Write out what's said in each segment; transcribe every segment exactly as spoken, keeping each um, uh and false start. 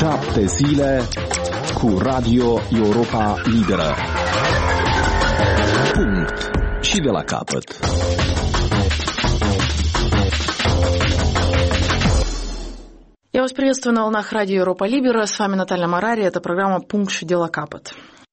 Șapte zile cu Radio Europa Liberă. Punct. Și de la capăt. Я вас приветствую на волнах Радио Европа Либера. С вами Наталья Марари. Это программа «Пункт și de la capăt».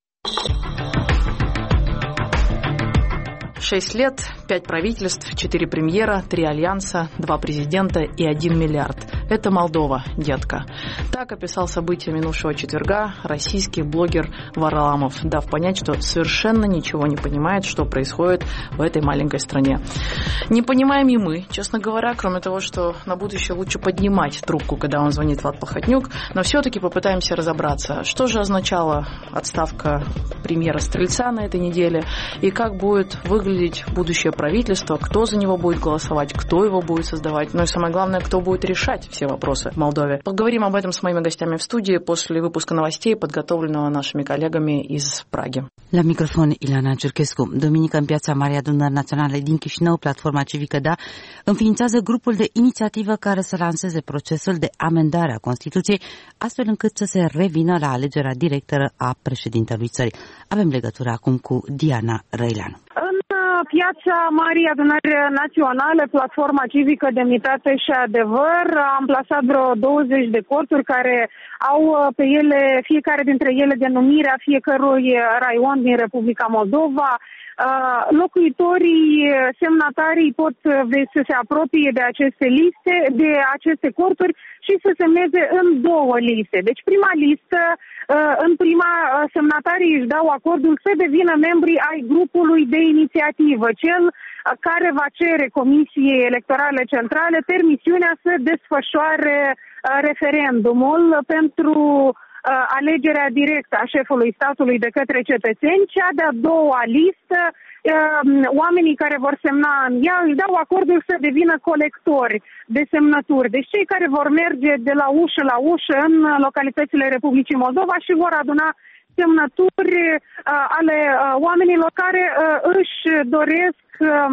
Шесть лет, пять правительств, четыре премьера, три альянса, два президента и один миллиард. Это Молдова, детка. Так описал события минувшего четверга российский блогер Варламов, дав понять, что совершенно ничего не понимает, что происходит в этой маленькой стране. Не понимаем и мы, честно говоря, кроме того, что на будущее лучше поднимать трубку, когда он звонит Влад Плохотнюк, но все-таки попытаемся разобраться, что же означала отставка премьера Стрельца на этой неделе и как будет выглядеть будущее правительство, кто за него будет голосовать, кто его будет создавать, ну и самое главное, кто будет решать все вопросы в Молдове. Поговорим об этом с моими гостями в студии после выпуска новостей, подготовленного нашими коллегами из Праги. La microfon, Ileana Cerchescu. Duminică, în Piața Marii Adunări Naționale din Chișinău, Platforma Civică Da înființează grupul de inițiativă care să lanseze procesul de amendare a Constituției, astfel încât să se revină la alegerea directă a președintelui țării. Avem legătură acum cu Diana Răileanu. Piața Marii Adunări Naționale, Platforma Civică Demnitate și Adevăr, am plasat vreo douăzeci de corturi care au pe ele, fiecare dintre ele, denumirea fiecărui raion din Republica Moldova. Locuitorii, semnatarii pot să se apropie de aceste liste, de aceste corturi și să semneze în două liste. Deci prima listă, în prima, semnatarii își dau acordul să devină membri ai grupului de inițiativă, cel care va cere Comisiei Electorale Centrale permisiunea să desfășoare referendumul pentru alegerea directă a șefului statului de către cetățeni. Cea de-a doua listă, oamenii care vor semna în ea își dau acordul să devină colectori de semnături. Deci cei care vor merge de la ușă la ușă în localitățile Republicii Moldova și vor aduna semnături ale oamenilor care își doresc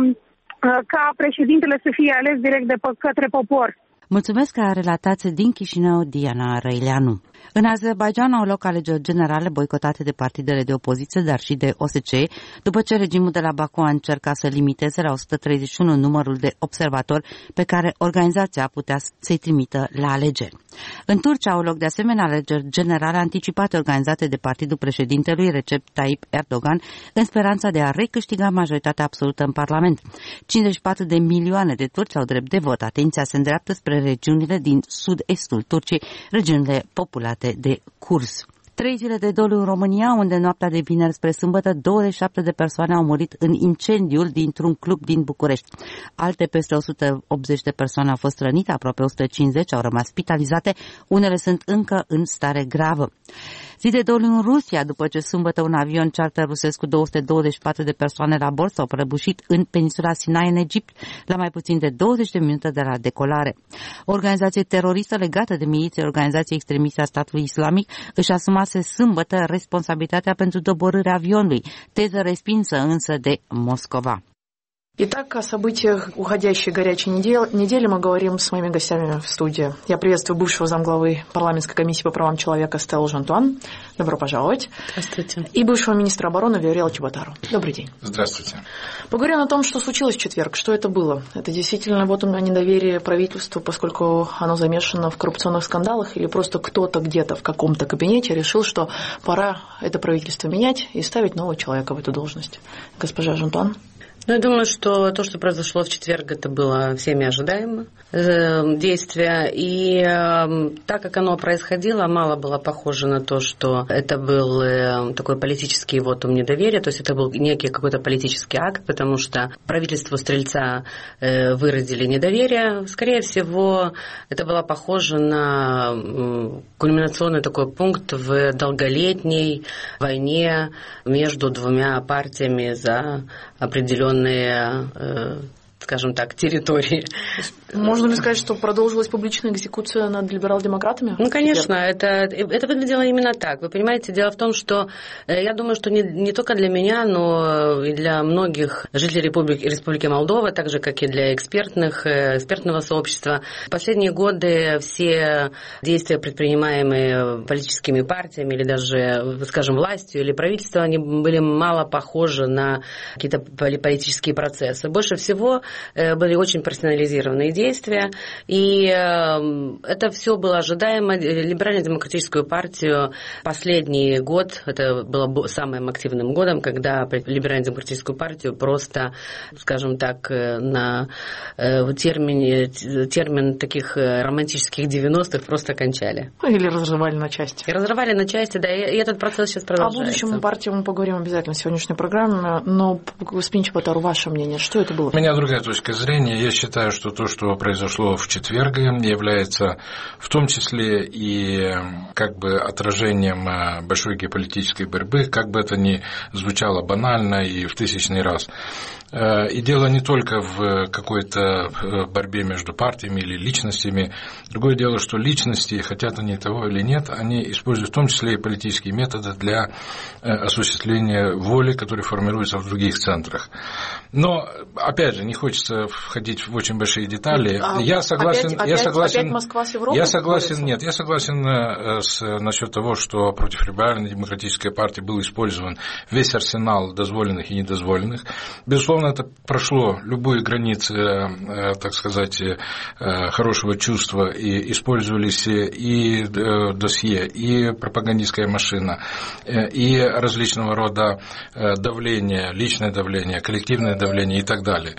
ca președintele să fie ales direct de către popor. Mulțumesc că a relatat din Chișinău Diana Răileanu. În Azerbaidjan au loc alegeri generale boicotate de partidele de opoziție, dar și de O S C E, după ce regimul de la Baku a încercat să limiteze la o sută treizeci și unu numărul de observatori pe care organizația putea să-i trimită la alegeri. În Turcia au loc de asemenea alegeri generale anticipate organizate de partidul președintelui Recep Tayyip Erdogan în speranța de a recâștiga majoritatea absolută în Parlament. cincizeci și patru de milioane de turci au drept de vot. Atenția se îndreaptă spre regiunile din sud-estul Turciei, regiunile populate de kurzi. Trei zile de doliu în România, unde noaptea de vineri spre sâmbătă douăzeci și șapte de persoane au murit în incendiul dintr-un club din București. Alte peste o sută optzeci de persoane au fost rănite, aproape o sută cincizeci au rămas spitalizate, unele sunt încă în stare gravă. Zi de doliu în Rusia, după ce sâmbătă un avion charter rusesc cu două sute douăzeci și patru de persoane la bord s-au prăbușit în peninsula Sinai, în Egipt, la mai puțin de douăzeci de minute de la decolare. O organizație teroristă legată de miliția Organizației Extremiste a Statului Islamic își asumase sâmbătă responsabilitatea pentru doborârea avionului, teză respinsă însă de Moscova. Итак, о событиях уходящей горячей недели мы говорим с моими гостями в студии. Я приветствую бывшего замглавы парламентской комиссии по правам человека Стеллу Жантуан. Добро пожаловать. Здравствуйте. И бывшего министра обороны Виориэла Чеботару. Добрый день. Здравствуйте. Поговорим о том, что случилось в четверг. Что это было? Это действительно вот о недоверии правительству, поскольку оно замешано в коррупционных скандалах, или просто кто-то где-то в каком-то кабинете решил, что пора это правительство менять и ставить нового человека в эту должность? Госпожа Жантуан. Ну, я думаю, что то, что произошло в четверг, это было всеми ожидаемо э, действие. И э, так как оно происходило, мало было похоже на то, что это был э, такой политический вотум недоверия, то есть это был некий какой-то политический акт, потому что правительству Стрельца э, выразили недоверие. Скорее всего, это было похоже на э, кульминационный такой пункт в долголетней войне между двумя партиями за определенные скажем так, территории. Можно ли сказать, что продолжилась публичная экзекуция над либерал-демократами? Ну, конечно, это, это выглядело именно так. Вы понимаете, дело в том, что я думаю, что не, не только для меня, но и для многих жителей Республики, Республики Молдова, так же, как и для экспертных, экспертного сообщества, в последние годы все действия, предпринимаемые политическими партиями или даже, скажем, властью или правительством, они были мало похожи на какие-то политические процессы. Больше всего были очень персонализированные действия, и это все было ожидаемо. Либерально-демократическую партию последний год, это было самым активным годом, когда либерально-демократическую партию просто, скажем так, на термине, термин таких романтических девяностых просто кончали. Или разрывали на части. И разрывали на части, да, и этот процесс сейчас продолжается. О будущем партии мы поговорим обязательно в сегодняшней программе, но, господин Чеботару, ваше мнение, что это было? У меня другая точка зрения. Я считаю, что то, что произошло в четверг, является в том числе и как бы отражением большой геополитической борьбы, как бы это ни звучало банально и в тысячный раз. И дело не только в какой-то борьбе между партиями или личностями. Другое дело, что личности, хотят они того или нет, они используют в том числе и политические методы для осуществления воли, которая формируется в других центрах. Но, опять же, не хочется входить в очень большие детали. А я согласен, опять, я опять, согласен, опять Москва с Европой я согласен, борется? нет, я согласен с, насчет того, что против либеральной демократической партии был использован весь арсенал дозволенных и недозволенных. Безусловно, это прошло любые границы, так сказать, хорошего чувства, и использовались и досье, и пропагандистская машина, и различного рода давление, личное давление, коллективное давление и так далее.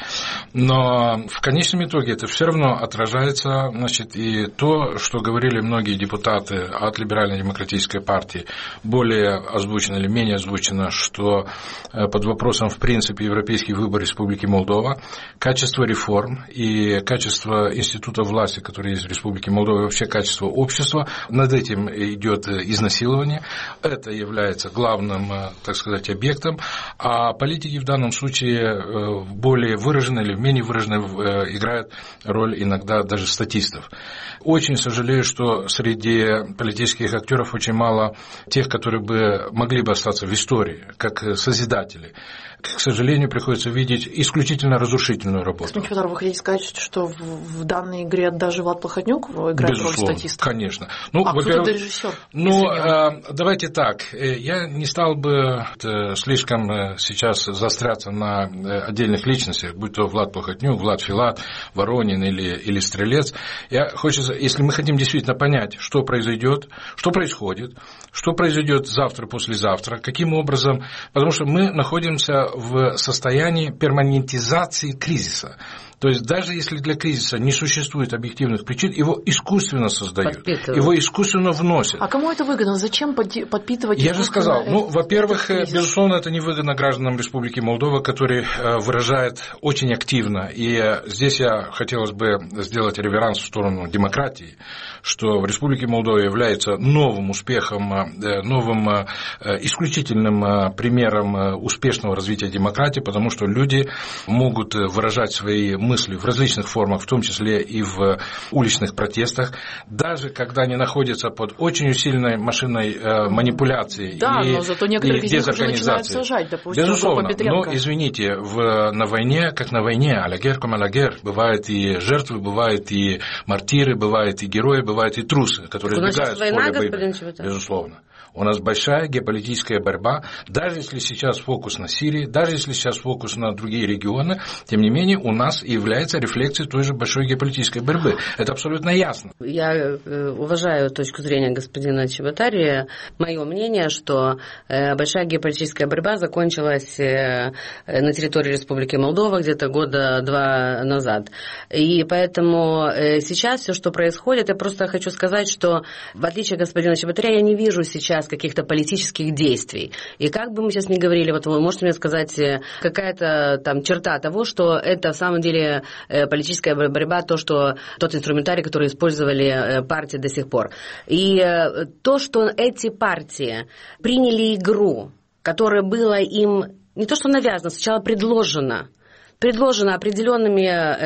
Но в конечном итоге это все равно отражается, значит, и то, что говорили многие депутаты от либерально-демократической партии, более озвучено или менее озвучено, что под вопросом в принципе европейский выбор Республики Молдова, качество реформ и качество института власти, которые есть в Республике Молдова, и вообще качество общества, над этим идет изнасилование. Это является главным, так сказать, объектом, а политики в данном случае более выраженно или менее выраженно играют роль иногда даже статистов. Очень сожалею, что среди политических актеров очень мало тех, которые бы могли бы остаться в истории, как созидатели. К сожалению, приходится видеть исключительно разрушительную работу. Господин Чеботару, вы хотите сказать, что в, в данной игре даже Влад Плохотнюк играет Безусловно, роль статиста? Конечно. Ну, а кто тогда режиссер? Ну, давайте так. Я не стал бы слишком сейчас заостряться на отдельных личностях, будь то Влад Плохотнюк, Влад Филат, Воронин или, или Стрелец. Я хочется, если мы хотим действительно понять, что произойдет, что происходит, что произойдет завтра, послезавтра, каким образом, потому что мы находимся в состоянии перманентизации кризиса. То есть даже если для кризиса не существует объективных причин, его искусственно создают, его искусственно вносят. А кому это выгодно? Зачем подпитывать? Я же сказал, ну, во-первых, безусловно, это не выгодно гражданам Республики Молдова, которые выражают очень активно. И здесь я хотелось бы сделать реверанс в сторону демократии, что в Республике Молдова является новым успехом, новым исключительным примером успешного развития демократии, потому что люди могут выражать свои мысли в различных формах, в том числе и в уличных протестах, даже когда они находятся под очень усиленной машиной манипуляции да, и, но зато некоторых и из них уже дезорганизации. начинают сажать, допустим, безусловно, но извините, в, на войне, как на войне, алягер ком алягер, бывают и жертвы, бывают и мартиры, бывают и герои, бывают и трусы, которые сбегают с поля боя. Безусловно. У нас большая геополитическая борьба, даже если сейчас фокус на Сирии, даже если сейчас фокус на другие регионы, тем не менее у нас является рефлексией той же большой геополитической борьбы. Это абсолютно ясно. Я уважаю точку зрения господина Чеботари. Мое мнение, что большая геополитическая борьба закончилась на территории Республики Молдова где-то года два назад. И поэтому сейчас все, что происходит, я просто хочу сказать, что в отличие от господина Чеботаря, я не вижу сейчас каких-то политических действий. И как бы мы сейчас ни говорили, вот вы можете мне сказать какая-то там черта того, что это в самом деле политическая борьба, то, что тот инструментарий, который использовали партии до сих пор. И то, что эти партии приняли игру, которая была им не то что навязана, сначала предложена, предложено определенными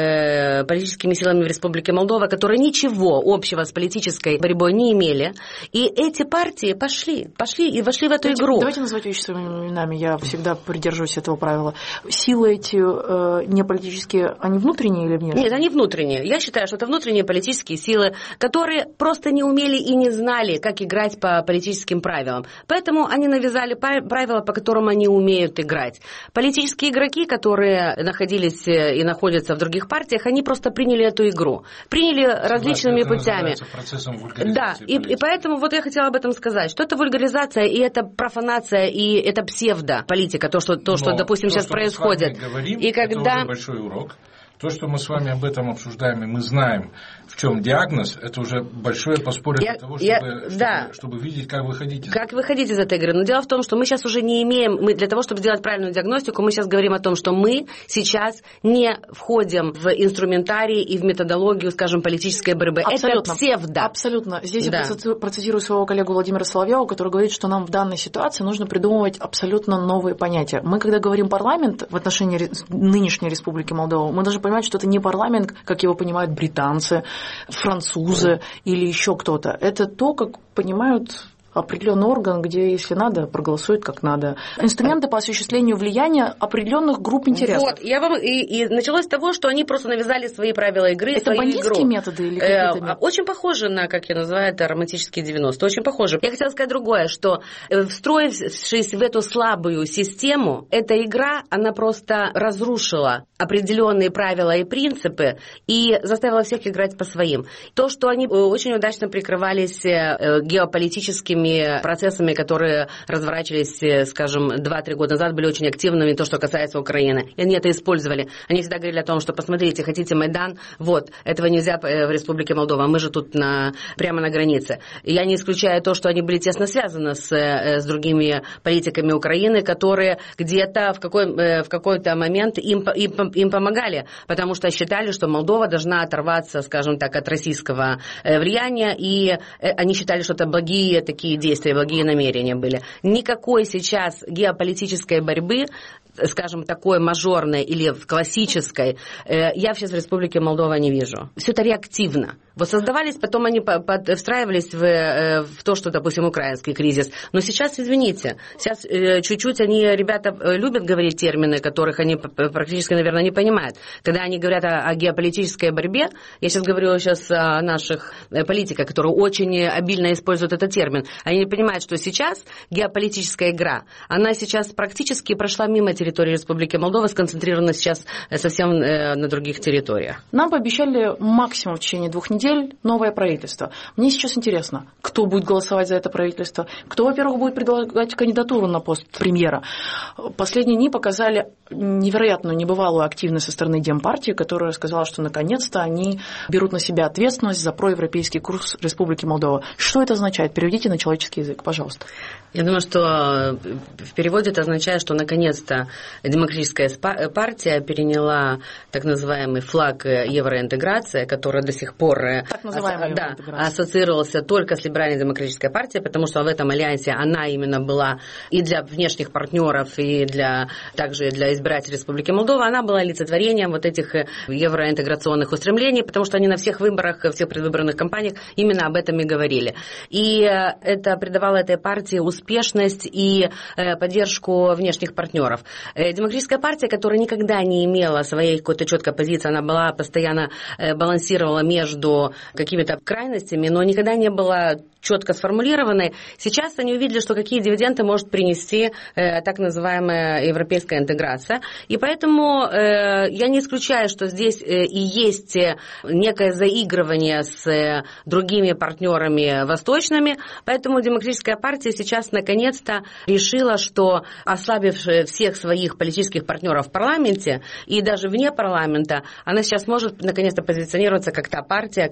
э, политическими силами в Республике Молдова, которые ничего общего с политической борьбой не имели. И эти партии пошли, пошли и вошли в эту давайте, игру. Давайте называть вещи своими именами, я всегда придерживаюсь этого правила. Силы эти э, не политические, они внутренние или внешние? Нет, они внутренние. Я считаю, что это внутренние политические силы, которые просто не умели и не знали, как играть по политическим правилам. Поэтому они навязали правила, по которым они умеют играть. Политические игроки, которые находились и находятся в других партиях, они просто приняли эту игру. Приняли различными это путями. Процессом вульгаризации. Да, и, и поэтому вот я хотела об этом сказать, что это вульгаризация, и это профанация, и это псевдополитика, то, что, то, что допустим, то, сейчас что происходит. Мы с вами говорим, и когда... это уже большой урок. То, что мы с вами об этом обсуждаем, и мы знаем, в чем диагноз, это уже большое подспорье для того, чтобы, я, чтобы, да. чтобы видеть, как выходить из Как выходить из этой игры. Но дело в том, что мы сейчас уже не имеем, мы для того, чтобы сделать правильную диагностику, мы сейчас говорим о том, что мы сейчас не входим в инструментарий и в методологию, скажем, политической борьбы. Абсолютно. Это псевдо. Абсолютно. Здесь да. я процитирую своего коллегу Владимира Соловьева, который говорит, что нам в данной ситуации нужно придумывать абсолютно новые понятия. Мы, когда говорим парламент в отношении нынешней Республики Молдова, мы должны понимать, что это не парламент, как его понимают британцы, французы или еще кто-то. Это то, как понимают определенный орган, где, если надо, проголосует как надо. Инструменты по осуществлению влияния определенных групп интересов. Вот, я вам и, и началось с того, что они просто навязали свои правила игры. Это бандитские игру. методы или какие-то методы? Очень похоже на, как я называю это, романтические девяностые. Очень похоже. Я хотела сказать другое, что встроившись в эту слабую систему, эта игра, она просто разрушила определенные правила и принципы и заставила всех играть по своим. То, что они очень удачно прикрывались геополитическими процессами, которые разворачивались, скажем, два-три года назад, были очень активными, то, что касается Украины. И они это использовали. Они всегда говорили о том, что, посмотрите, хотите Майдан, вот, этого нельзя в Республике Молдова, мы же тут на, прямо на границе. Я не исключаю то, что они были тесно связаны с, с другими политиками Украины, которые где-то в, какой, в какой-то момент им, им, им помогали, потому что считали, что Молдова должна оторваться, скажем так, от российского влияния, и они считали, что это благие такие действия, благие намерения были. Никакой сейчас геополитической борьбы, скажем, такой мажорной или классической, я сейчас в Республике Молдова не вижу. Все это реактивно. Вот создавались, потом они под, встраивались в, в то, что, допустим, украинский кризис. Но сейчас, извините, сейчас чуть-чуть они, ребята, любят говорить термины, которых они практически, наверное, не понимают. Когда они говорят о, о геополитической борьбе, я сейчас говорю сейчас о наших политиках, которые очень обильно используют этот термин, они не понимают, что сейчас геополитическая игра, она сейчас практически прошла мимо территории Республики Молдова, сконцентрирована сейчас совсем на других территориях. Нам пообещали максимум в течение двух недель новое правительство. Мне сейчас интересно, кто будет голосовать за это правительство, кто, во-первых, будет предлагать кандидатуру на пост премьера. Последние дни показали невероятную, небывалую активность со стороны Демпартии, которая сказала, что наконец-то они берут на себя ответственность за проевропейский курс Республики Молдова. Что это означает? Переведите на человеческий язык, пожалуйста. Я думаю, что в переводе это означает, что наконец-то Демократическая партия переняла так называемый флаг евроинтеграции, который до сих пор ас- да, ассоциировался только с либеральной демократической партией, потому что в этом альянсе она именно была и для внешних партнеров, и для, также для избирателей Республики Молдова, она была олицетворением вот этих евроинтеграционных устремлений, потому что они на всех выборах, всех предвыборных кампаниях именно об этом и говорили. И это придавало этой партии успешность и поддержку внешних партнеров. Демократическая партия, которая никогда не имела своей какой-то четкой позиции, она была постоянно балансировала между какими-то крайностями, но никогда не была четко сформулированной. Сейчас они увидели, что какие дивиденды может принести э, так называемая европейская интеграция. И поэтому э, я не исключаю, что здесь э, и есть некое заигрывание с э, другими партнерами восточными. Поэтому Демократическая партия сейчас наконец-то решила, что ослабив всех своих политических партнеров в парламенте и даже вне парламента, она сейчас может наконец-то позиционироваться как та партия,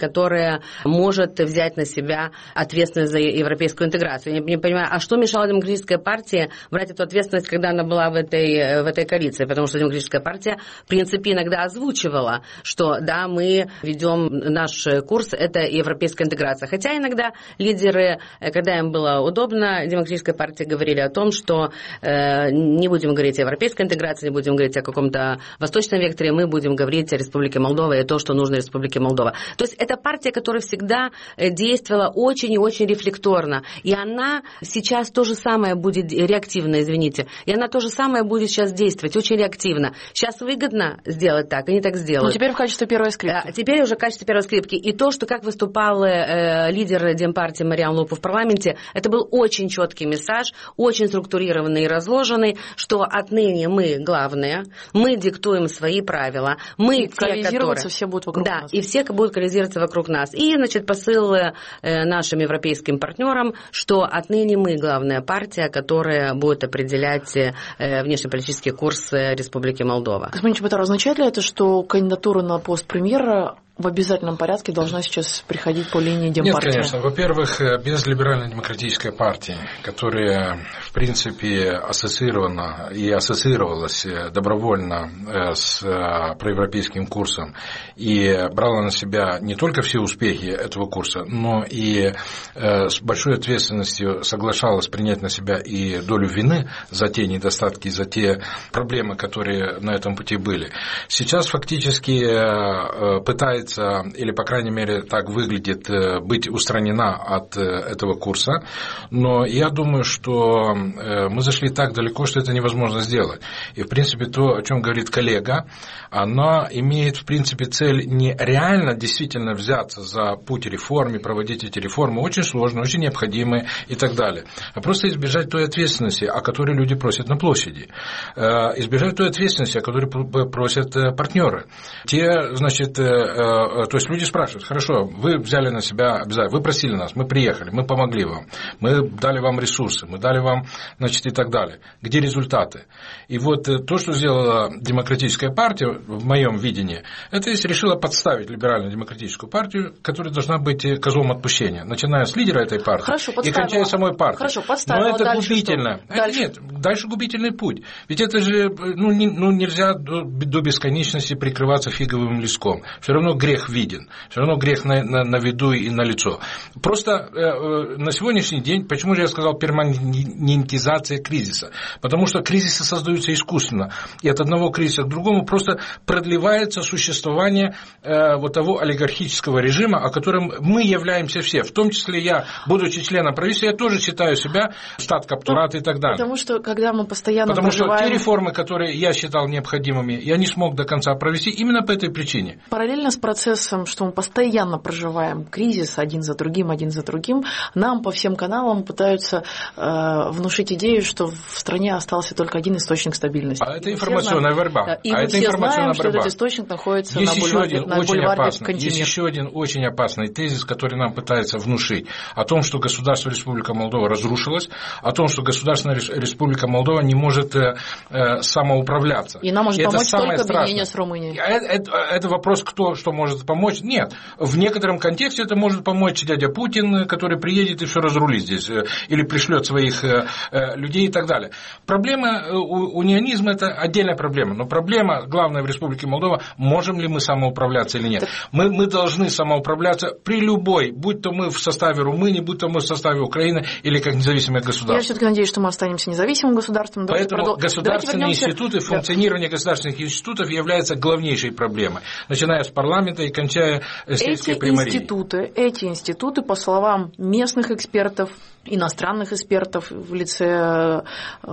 которая может взять на себя ответственность за европейскую интеграцию. Я не понимаю, а что мешало Демократической партии брать эту ответственность, когда она была в этой, в этой коалиции? Потому что Демократическая партия, в принципе, иногда озвучивала, что да, мы ведем наш курс, это европейская интеграция. Хотя иногда лидеры, когда им было удобно, Демократическая партия говорили о том, что э, не будем говорить о европейской интеграции, не будем говорить о каком-то восточном векторе, мы будем говорить о Республике Молдова и то, что нужно Республике Молдова. То есть это партия, которая всегда действовала очень и очень рефлекторно. И она сейчас то же самое будет реактивно, извините. И она то же самое будет сейчас действовать, очень реактивно. Сейчас выгодно сделать так, они так сделают. Ну, теперь в качестве первой скрипки. А, теперь уже в качестве первой скрипки. И то, что как выступал э, лидер Демпартии Мариан Лупу в парламенте, это был очень четкий месседж, очень структурированный и разложенный, что отныне мы главные, мы диктуем свои правила, мы и те, которые... все будут вокруг да, нас. И все будут коллизироваться вокруг нас. И, значит, посыл э, нашим европейским партнерам, что отныне мы главная партия, которая будет определять э, внешнеполитический курс э, Республики Молдова. Господин Чеботаров, означает ли это, что кандидатура на пост премьера в обязательном порядке должна сейчас приходить по линии Демпартии? Нет, конечно. Во-первых, без либерально-демократической партии, которая, в принципе, ассоциирована и ассоциировалась добровольно с проевропейским курсом и брала на себя не только все успехи этого курса, но и с большой ответственностью соглашалась принять на себя и долю вины за те недостатки, за те проблемы, которые на этом пути были. Сейчас фактически пытается, или, по крайней мере, так выглядит, быть устранена от этого курса, но я думаю, что мы зашли так далеко, что это невозможно сделать. И, в принципе, то, о чем говорит коллега, она имеет, в принципе, цель не реально действительно взяться за путь реформы, проводить эти реформы, очень сложные, очень необходимые и так далее, а просто избежать той ответственности, о которой люди просят на площади, избежать той ответственности, о которой просят партнеры. Те, значит, то есть люди спрашивают: хорошо, вы взяли на себя обязательно, вы просили нас, мы приехали, мы помогли вам, мы дали вам ресурсы, мы дали вам, значит, и так далее. Где результаты? И вот то, что сделала Демократическая партия, в моем видении, это есть решила подставить либерально-демократическую партию, которая должна быть козлом отпущения, начиная с лидера этой партии. Хорошо, и кончая самой партией. Хорошо, подставила. Но это дальше губительно. Это дальше? Нет, дальше губительный путь. Ведь это же, ну, не, ну нельзя до, до бесконечности прикрываться фиговым листком. Все равно грех виден, все равно грех на, на, на виду и на лицо. Просто э, на сегодняшний день, почему же я сказал перманентизация кризиса? Потому что кризисы создаются искусственно, и от одного кризиса к другому просто продлевается существование э, вот того олигархического режима, о котором мы являемся все, в том числе я, будучи членом правительства, я тоже считаю себя статкаптурат и так далее. Потому что, когда мы постоянно Потому проживаем... что те реформы, которые я считал необходимыми, я не смог до конца провести именно по этой причине. Параллельно с процессом, что мы постоянно проживаем кризис один за другим, один за другим, нам по всем каналам пытаются э, внушить идею, что в стране остался только один источник стабильности. А это информационная борьба. Да, и а мы это все информационная знаем, борьба. что этот источник находится есть на бульваре, еще один на очень бульваре опасный, Кантемир. Есть еще один очень опасный тезис, который нам пытается внушить, о том, что государство Республика Молдова разрушилось, о том, что государственная Республика Молдова не может э, самоуправляться. И нам может и помочь только страшное. объединение с Румынией. Это, это, это вопрос, кто что может помочь. Нет, в некотором контексте это может помочь дядя Путин, который приедет и все разрулит здесь, или пришлет своих людей и так далее. Проблема унионизма – это отдельная проблема, но проблема главная в Республике Молдова – можем ли мы самоуправляться или нет. Мы, мы должны самоуправляться при любой, будь то мы в составе Румынии, будь то мы в составе Украины или как независимое государство. Я все-таки надеюсь, что мы останемся независимым государством. Поэтому продол... государственные институты, функционирование государственных институтов является главнейшей проблемой, начиная с парламента и кончая сельской примарией. Институты, эти институты, по словам местных экспертов, иностранных экспертов в лице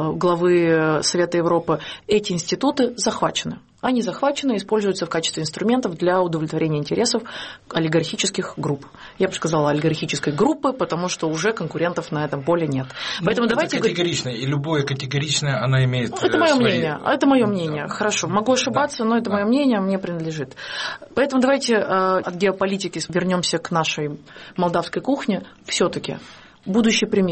главы Совета Европы, эти институты захвачены. Они захвачены и используются в качестве инструментов для удовлетворения интересов олигархических групп. Я бы сказала олигархической группы, потому что уже конкурентов на этом поле нет. Поэтому ну, давайте... Это категорично, и любое категоричное, она имеет... Это мое свои... мнение, это мое мнение. Да. Хорошо, могу ошибаться, да. но это да. мое мнение, мне принадлежит. Поэтому давайте от геополитики вернемся к нашей молдавской кухне. Все-таки будущий премьер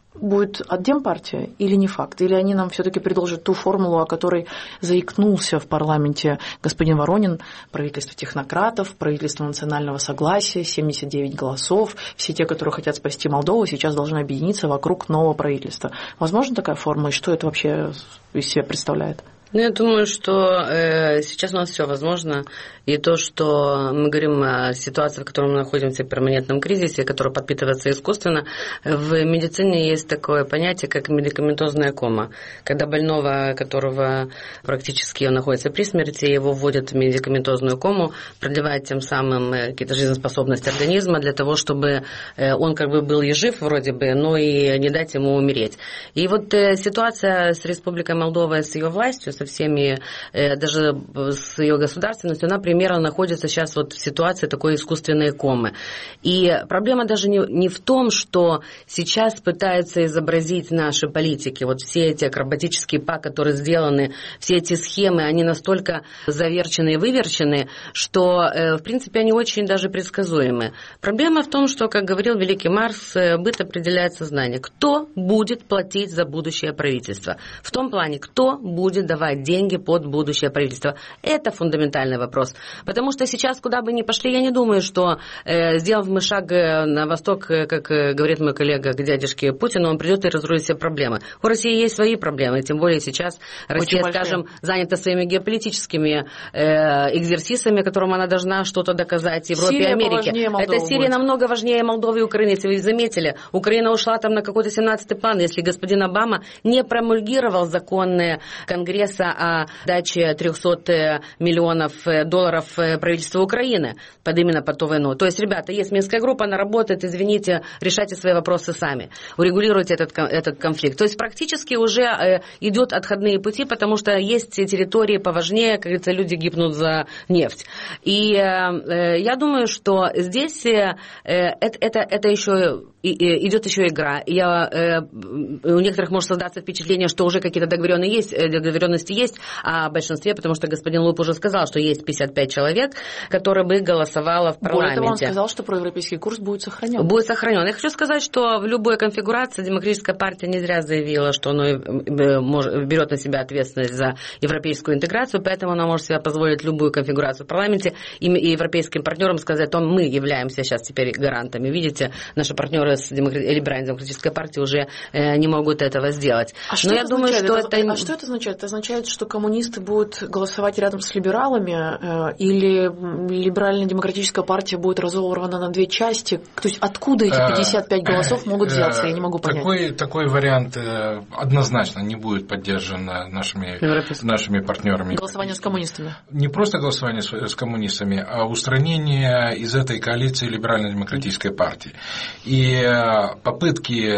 будет от Демпартии или не факт? Или они нам все-таки предложат ту формулу, о которой заикнулся в парламенте господин Воронин, правительство технократов, правительство национального согласия, семьдесят девять голосов, все те, которые хотят спасти Молдову, сейчас должны объединиться вокруг нового правительства. Возможно такая формула, и что это вообще из себя представляет? Ну, я думаю, что э, сейчас у нас все возможно. И то, что мы говорим о ситуации, в которой мы находимся в перманентном кризисе, которая подпитывается искусственно, в медицине есть такое понятие, как медикаментозная кома. Когда больного, которого практически он находится при смерти, его вводят в медикаментозную кому, продлевают тем самым какие-то жизнеспособности организма для того, чтобы он как бы был и жив вроде бы, но и не дать ему умереть. И вот э, ситуация с Республикой Молдова, с ее властью, со всеми, даже с ее государственностью, она примерно находится сейчас вот в ситуации такой искусственной комы. И проблема даже не, не в том, что сейчас пытаются изобразить наши политики, вот все эти акробатические па, которые сделаны, все эти схемы, они настолько заверчены и выверчены, что, в принципе, они очень даже предсказуемы. Проблема в том, что, как говорил великий Маркс, быт определяет сознание. Кто будет платить за будущее правительство? В том плане, кто будет давать деньги под будущее правительство. Это фундаментальный вопрос. Потому что сейчас, куда бы ни пошли, я не думаю, что, э, сделав мы шаг на восток, э, как э, говорит мой коллега, к дядюшке Путину, он придет и разрулит все проблемы. У России есть свои проблемы, тем более сейчас Россия, скажем, занята своими геополитическими э, экзерсисами, которым она должна что-то доказать Европе Сирия и Америке. Это Сирия будет. Намного важнее Молдовы и Украины. Если вы заметили, Украина ушла там на какой-то семнадцатый план, если господин Обама не промульгировал законы Конгресса о даче триста миллионов долларов правительству Украины под именно под ту войну. То есть, ребята, есть Минская группа, она работает, извините, решайте свои вопросы сами, урегулируйте этот, этот конфликт. То есть, практически уже э, идут отходные пути, потому что есть территории поважнее, как говорится, люди гибнут за нефть. И э, я думаю, что здесь э, это, это, это еще идет еще игра. Я, э, у некоторых может создаться впечатление, что уже какие-то договоренности есть, договоренности есть, а в большинстве, потому что господин Луп уже сказал, что есть пятьдесят пять человек, которые бы голосовало в парламенте. Более того, он сказал, что проевропейский курс будет сохранен. Будет сохранен. Я хочу сказать, что в любой конфигурации Демократическая партия не зря заявила, что она берет на себя ответственность за европейскую интеграцию, поэтому она может себе позволить любую конфигурацию в парламенте и европейским партнерам сказать, что мы являемся сейчас теперь гарантами. Видите, наши партнеры с либеральной демократической партии уже не могут этого сделать. А что, это, думаю, что, это, это... А что это означает? Это означает, что коммунисты будут голосовать рядом с либералами, э, или либерально-демократическая партия будет разорвана на две части? То есть откуда эти пятьдесят пять голосов могут взяться? Я не могу понять. Такой, такой вариант однозначно не будет поддержан нашими, нашими партнерами. Голосование с коммунистами? Не просто голосование с, с коммунистами, а устранение из этой коалиции либерально-демократической партии. И попытки,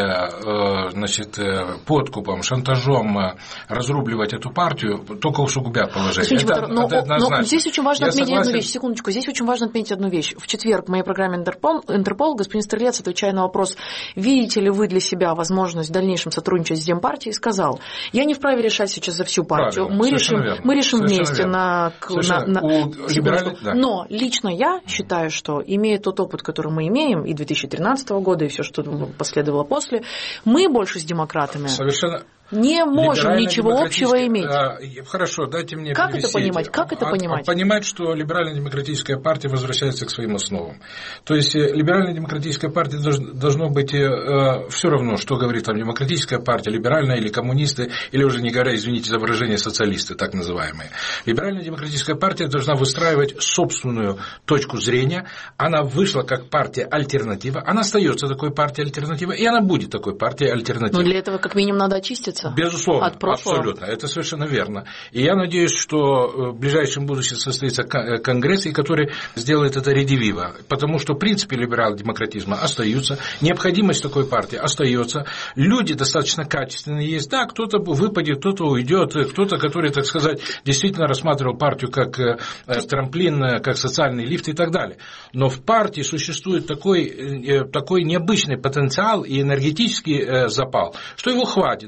значит, подкупом, шантажом разрубливать эту партию только усугубят положение. Это, но, это но здесь очень важно Я отметить согласен. одну вещь. Секундочку. Здесь очень важно отметить одну вещь. В четверг в моей программе Интерпол, Интерпол господин Стрелец, отвечая на вопрос, видите ли вы для себя возможность в дальнейшем сотрудничать с Демпартией, сказал, я не вправе решать сейчас за всю партию. Правильно, мы решим, мы решим вместе на... на, на либераль... да. Но лично я считаю, что, имея тот опыт, который мы имеем, и две тысячи тринадцатого года, и все, что последовало после, мы больше с демократами... Совершенно... не можем ничего общего иметь. Хорошо, дайте мне Как это понимать? Как это понимать? Понимать, что либерально-демократическая партия возвращается к своим основам. То есть либерально-демократическая партия должно быть все равно, что говорит там демократическая партия, либеральная или коммунисты, или уже не говоря, извините за выражение, социалисты, так называемые. Либерально-демократическая партия должна выстраивать собственную точку зрения. Она вышла как партия альтернатива, она остается такой партией альтернатива, и она будет такой партией альтернатива. Но для этого как минимум надо очиститься. Безусловно, абсолютно, это совершенно верно. И я надеюсь, что в ближайшем будущем состоится конгресс, и который сделает это редививо, потому что принципы либерал-демократизма остаются, необходимость такой партии остается, люди достаточно качественные есть, да, кто-то выпадет, кто-то уйдет, кто-то, который, так сказать, действительно рассматривал партию как трамплин, как социальный лифт и так далее. Но в партии существует такой, такой необычный потенциал и энергетический запал, что его хватит для того, чтобы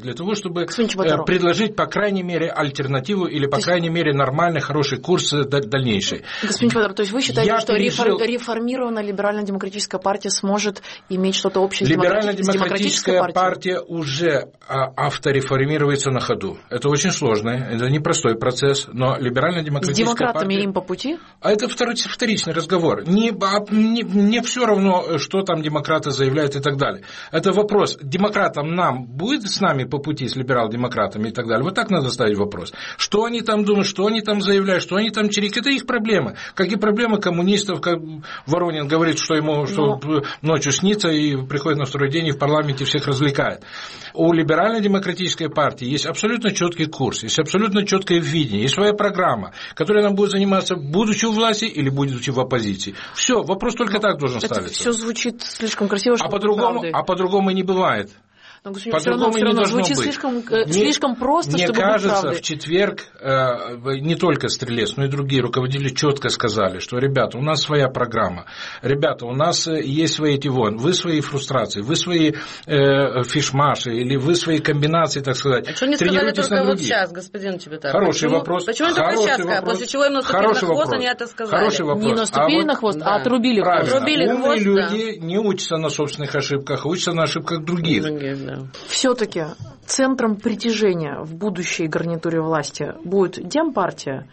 чтобы предложить, по крайней мере, альтернативу или, по крайней мере, нормальный, хороший курс дальнейший. Господин Чебатаров, то есть вы считаете, Я что пережил... реформированная либерально-демократическая партия сможет иметь что-то общее с демократической партией? Партия уже автореформируется на ходу. Это очень сложный, это непростой процесс, но либерально-демократическая партия... С демократами партия... им по пути? А это вторичный разговор. Не, не, не все равно, что там демократы заявляют и так далее. Это вопрос, демократам нам будет с нами по пути, с либерал-демократами и так далее? Вот так надо ставить вопрос. Что они там думают, что они там заявляют, что они там чирикают, это их проблемы. Как и проблемы коммунистов, как Воронин говорит, что ему что Но... ночью снится и приходит на второй день и в парламенте всех развлекает. У либерально-демократической партии есть абсолютно четкий курс, есть абсолютно четкое видение, есть своя программа, которой она будет заниматься, будучи у власти или будучи в оппозиции. Все, вопрос только так должен это ставиться. Все звучит слишком красиво, чтобы а по-другому, а по-другому не бывает. Но, господин, все равно, все равно звучит слишком, мне, слишком просто, мне чтобы кажется, быть правдой. В четверг э, не только Стрелец, но и другие руководители четко сказали, что, ребята, у нас своя программа, ребята, у нас есть свои тивон, вы свои фрустрации, вы свои э, фишмаши или вы свои комбинации, так сказать. А что не сказали только вот сейчас, господин Чебатаров? Хороший почему, вопрос. Почему это только сейчас, вопрос. После чего им наступили на хвост, вопрос. Они это сказали? Хороший вопрос. Не наступили а на хвост, вот, а отрубили хвост. Отрубили Умные хвост, люди да. не учатся на собственных ошибках, а учатся на ошибках других. других да. Все-таки центром притяжения в будущей гарнитуре власти будет Демпартия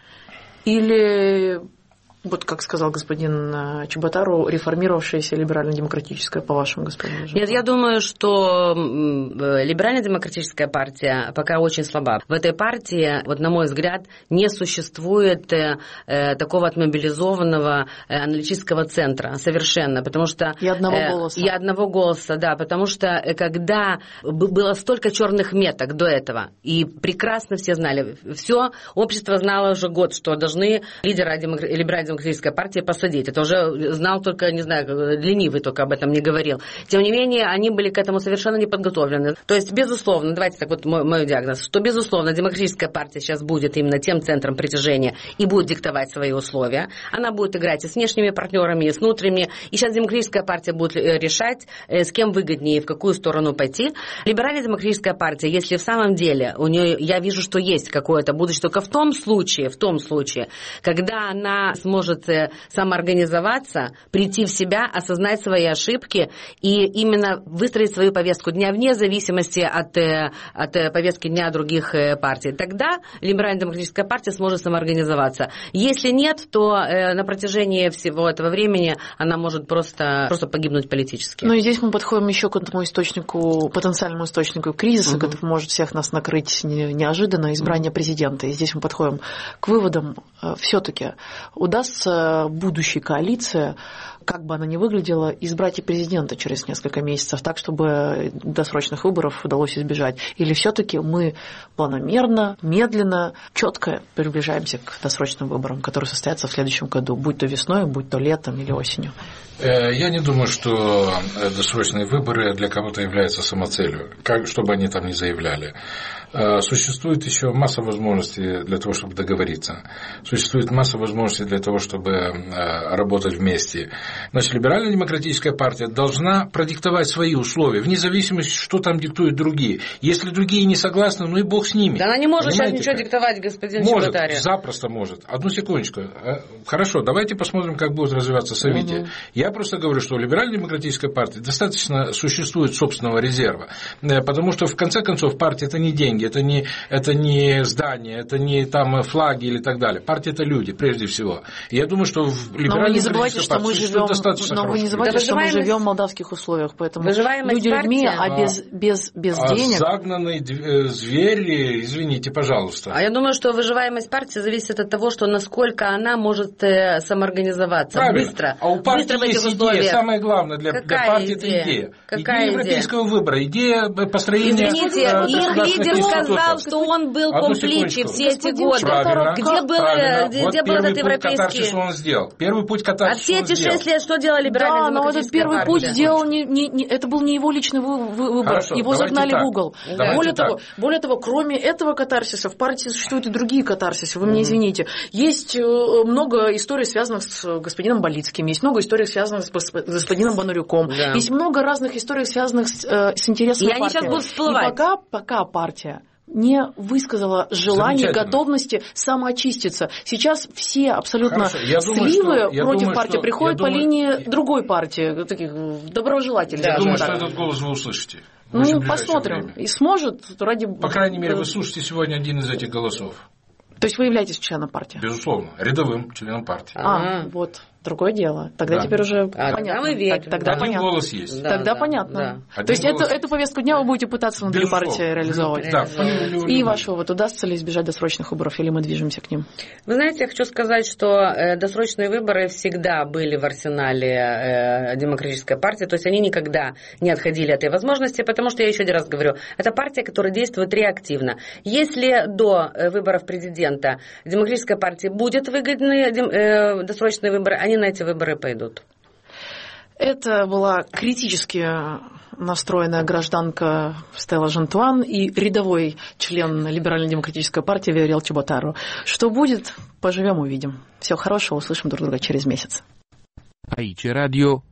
или, вот как сказал господин Чеботару, реформировавшаяся либерально-демократическая, по-вашему, господин Жуков? Нет, я думаю, что либерально-демократическая партия пока очень слаба. В этой партии, вот на мой взгляд, не существует э, такого отмобилизованного э, аналитического центра совершенно, потому что... И одного э, голоса. И одного голоса, да, потому что когда было столько черных меток до этого, и прекрасно все знали, все общество знало уже год, что должны лидера либерально демократической партии посадить. Это уже знал только, не знаю, ленивый только об этом не говорил. Тем не менее, они были к этому совершенно не подготовлены. То есть, безусловно, давайте так вот мой, мой диагноз, что, безусловно, демократическая партия сейчас будет именно тем центром притяжения и будет диктовать свои условия. Она будет играть и с внешними партнерами, и с внутренними. И сейчас демократическая партия будет решать, с кем выгоднее и в какую сторону пойти. Либеральная демократическая партия, если в самом деле у нее, я вижу, что есть какое-то будущее, только в том случае, в том случае, когда она сможет может самоорганизоваться, прийти в себя, осознать свои ошибки и именно выстроить свою повестку дня вне зависимости от, от повестки дня других партий. Тогда либерально-демократическая партия сможет самоорганизоваться. Если нет, то на протяжении всего этого времени она может просто, просто погибнуть политически. Ну и здесь мы подходим еще к этому источнику, потенциальному источнику кризиса, угу. который может всех нас накрыть неожиданно, избрание президента. И здесь мы подходим к выводам. Все-таки удастся будущей коалиции, как бы она ни выглядела, избрать и президента через несколько месяцев, так, чтобы досрочных выборов удалось избежать? Или все-таки мы планомерно, медленно, четко приближаемся к досрочным выборам, которые состоятся в следующем году, будь то весной, будь то летом или осенью? Я не думаю, что досрочные выборы для кого-то являются самоцелью, как, что бы они там ни заявляли. Существует еще масса возможностей для того, чтобы договориться. Существует масса возможностей для того, чтобы работать вместе. Значит, либерально-демократическая партия должна продиктовать свои условия, вне зависимости, что там диктуют другие. Если другие не согласны, ну и бог с ними. Да она не может Понимаете, сейчас ничего как? диктовать, господин Чеботарев. Может, запросто может. Одну секундочку. Хорошо, давайте посмотрим, как будет развиваться события. Угу. Я просто говорю, что у либерально-демократической партии достаточно существует собственного резерва. Потому что, в конце концов, партия – это не деньги, это не, это не здания, это не там флаги или так далее. Партия – это люди, прежде всего. И я думаю, что в либерально-демократической партии существует достаточно Но вы не забывайте, да, что мы живем в молдавских условиях, поэтому люди людьми, а без, без, без а денег... загнанный зверь, извините, пожалуйста. А я думаю, что выживаемость партии зависит от того, что насколько она может самоорганизоваться. Правильно. Быстро. А у партии Быстро есть идея. Самое главное для, для партии – это идея. Какая идея европейского идея? выбора, идея построения... Извините, их лидер сказал, что он был компличи все эти годы. Правильно. Где был, Правильно. где вот был этот европейский... Катарсис он сделал. Первый путь катарсиса А все эти шесть если что делала либеральная Да, но этот первый партия? путь сделал не, не, не, это был не его личный вы, вы, выбор. Хорошо, его загнали так. в угол. Давайте Более так. того, более того, кроме этого катарсиса, в партии существуют и другие катарсисы. Вы мне извините. Есть много историй, связанных с господином Болицким, есть много историй, связанных с господином Бондарюком, да. есть много разных историй, связанных с, с интересами и партии. они сейчас будут всплывать. И пока, пока партия не высказала желание, готовности самоочиститься. Сейчас все абсолютно Хорошо, сливы думаю, что, против думаю, партии что, приходят по думаю, линии другой партии, таких доброжелателей. Я думаю, так. что этот голос вы услышите. Ну, посмотрим. Время. И сможет ради... По крайней мере, вы слушаете сегодня один из этих голосов. То есть вы являетесь членом партии? Безусловно, рядовым членом партии. А, а вот. Другое дело. Тогда да. теперь уже а, понятно. Мы верим. Тогда Один понятно. голос есть. Да, тогда да, понятно. Да. То есть голос... эту, эту повестку дня вы будете пытаться внутри Безусловно. партии реализовывать. Да. И вашего вот удастся ли избежать досрочных выборов, или мы движемся к ним? Вы знаете, я хочу сказать, что э, досрочные выборы всегда были в арсенале э, демократической партии, то есть они никогда не отходили от этой возможности, потому что, я еще один раз говорю, это партия, которая действует реактивно. Если до э, выборов президента демократической партии будет выгодны э, досрочные выборы, они на эти выборы пойдут. Идут. Это была критически настроенная гражданка Стелла Жантуан и рядовой член Либерально-демократической партии Виорел Чеботару. Что будет, поживем, увидим. Всего хорошего, услышим друг друга через месяц. Aici Radio